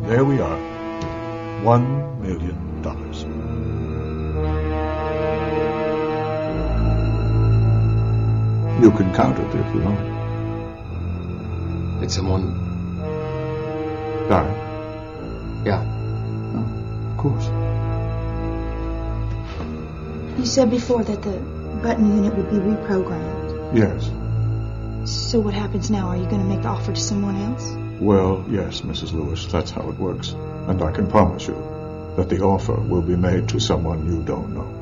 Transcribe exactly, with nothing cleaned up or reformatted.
there we are. One million dollars. You can count it if you like. Did someone die? Yeah. No, of course. You said before that the button unit would be reprogrammed. Yes. So what happens now? Are you going to make the offer to someone else? Well, yes, Missus Lewis, that's how it works. And I can promise you that the offer will be made to someone you don't know.